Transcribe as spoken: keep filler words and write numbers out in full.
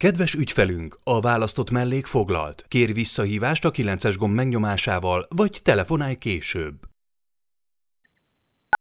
Kedves ügyfelünk, a választott mellék foglalt. Kérj visszahívást a kilences gomb megnyomásával, vagy telefonálj később.